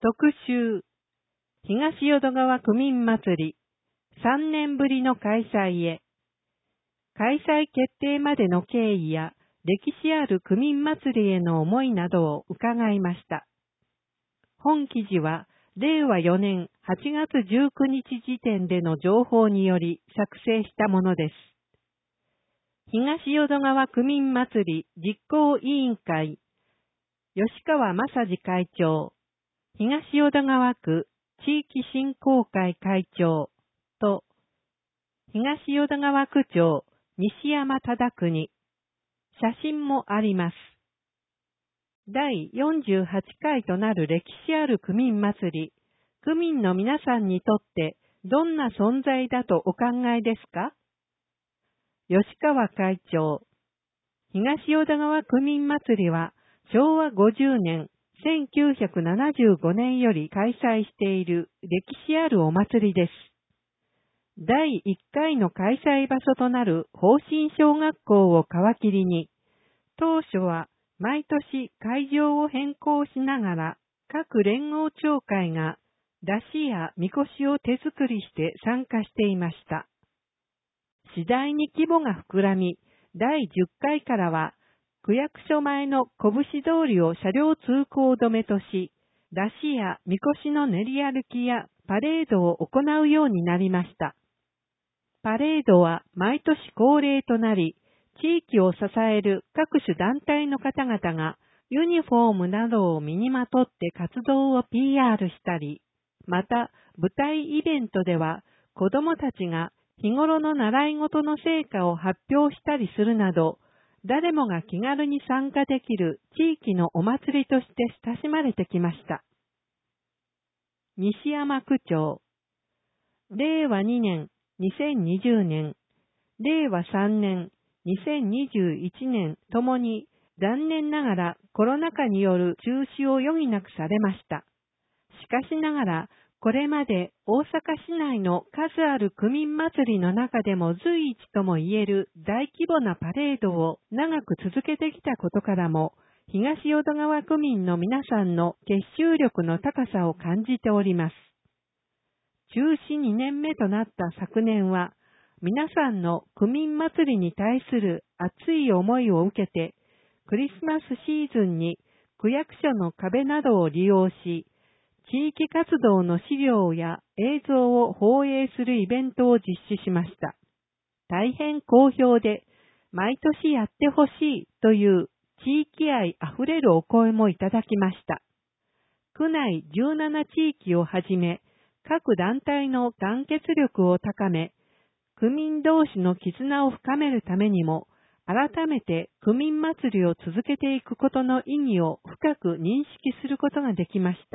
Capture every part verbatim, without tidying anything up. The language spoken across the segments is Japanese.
特集、東淀川区民祭り、さんねんぶりの開催へ。開催決定までの経緯や、歴史ある区民祭りへの思いなどを伺いました。本記事は、れいわよねんはちがつじゅうくにち時点での情報により作成したものです。東淀川区民祭り実行委員会、吉川正治会長、東淀川区地域振興会会長と、東淀川区長西山忠国、写真もあります。だいよんじゅうはちかいとなる歴史ある区民祭り、区民の皆さんにとってどんな存在だとお考えですか？吉川会長、東淀川区民祭りはしょうわごじゅうねん、せんきゅうひゃくななじゅうごねんより開催している歴史あるお祭りです。だいいっかいの開催場所となる方針小学校を皮切りに、当初は毎年会場を変更しながら各連合町会が山車やみこしを手作りして参加していました。次第に規模が膨らみ、だいじゅっかいからは区役所前の拳通りを車両通行止めとし、山車やみこしの練り歩きやパレードを行うようになりました。パレードは毎年恒例となり、地域を支える各種団体の方々がユニフォームなどを身にまとって活動を ピーアール したり、また舞台イベントでは子どもたちが日頃の習い事の成果を発表したりするなど、誰もが気軽に参加できる地域のお祭りとして親しまれてきました。西山区長、れいわにねん、にせんにじゅうねん、れいわさんねん、にせんにじゅういちねんともに残念ながらコロナ禍による中止を余儀なくされました。しかしながら、これまで大阪市内の数ある区民祭りの中でも随一とも言える大規模なパレードを長く続けてきたことからも、東淀川区民の皆さんの結集力の高さを感じております。中止にねんめとなった昨年は、皆さんの区民祭りに対する熱い思いを受けて、クリスマスシーズンに区役所の壁などを利用し、地域活動の資料や映像を放映するイベントを実施しました。大変好評で、毎年やってほしいという地域愛あふれるお声もいただきました。区内じゅうなな地域をはじめ、各団体の団結力を高め、区民同士の絆を深めるためにも、改めて区民祭りを続けていくことの意義を深く認識することができました。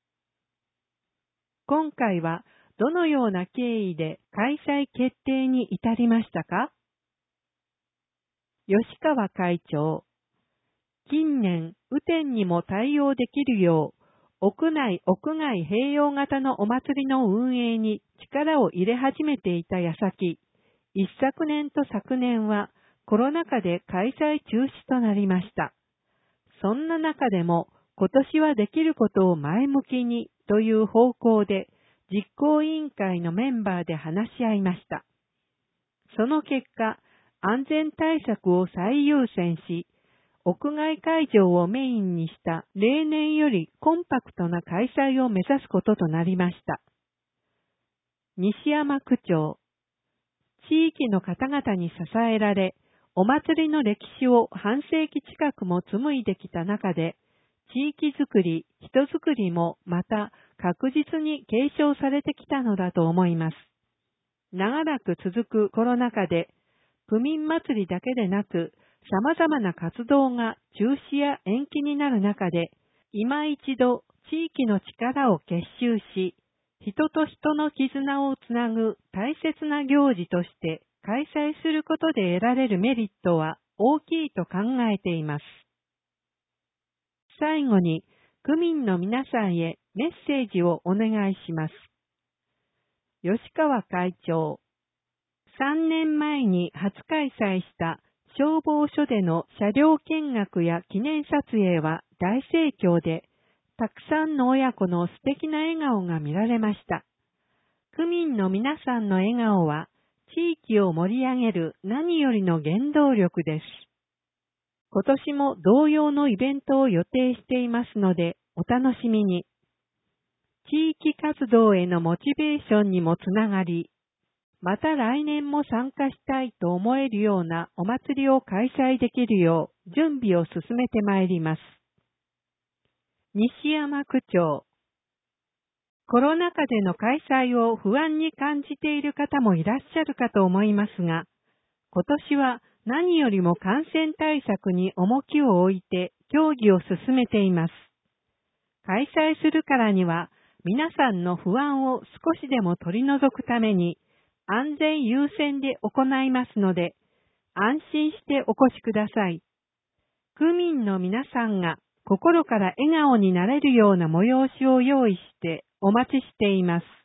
今回はどのような経緯で開催決定に至りましたか？吉川会長、近年、雨天にも対応できるよう、屋内・屋外併用型のお祭りの運営に力を入れ始めていた矢先、一昨年と昨年はコロナ禍で開催中止となりました。そんな中でも今年はできることを前向きにという方向で実行委員会のメンバーで話し合いました。その結果、安全対策を最優先し、屋外会場をメインにした例年よりコンパクトな開催を目指すこととなりました。西山区長、地域の方々に支えられ、お祭りの歴史を半世紀近くも紡いできた中で、地域づくり、人づくりもまた確実に継承されてきたのだと思います。長らく続くコロナ禍で、区民祭りだけでなく、様々な活動が中止や延期になる中で、今一度地域の力を結集し、人と人の絆をつなぐ大切な行事として開催することで得られるメリットは大きいと考えています。最後に、区民の皆さんへメッセージをお願いします。吉川会長、さんねんまえに初開催した消防署での車両見学や記念撮影は大盛況で、 たくさんの親子の素敵な笑顔が見られました。区民の皆さんの笑顔は、地域を盛り上げる何よりの原動力です。今年も同様のイベントを予定していますので、お楽しみに。地域活動へのモチベーションにもつながり、また来年も参加したいと思えるようなお祭りを開催できるよう準備を進めてまいります。西山区長。コロナ禍での開催を不安に感じている方もいらっしゃるかと思いますが、今年は何よりも感染対策に重きを置いて協議を進めています。開催するからには皆さんの不安を少しでも取り除くために安全優先で行いますので、安心してお越しください。区民の皆さんが心から笑顔になれるような催しを用意してお待ちしています。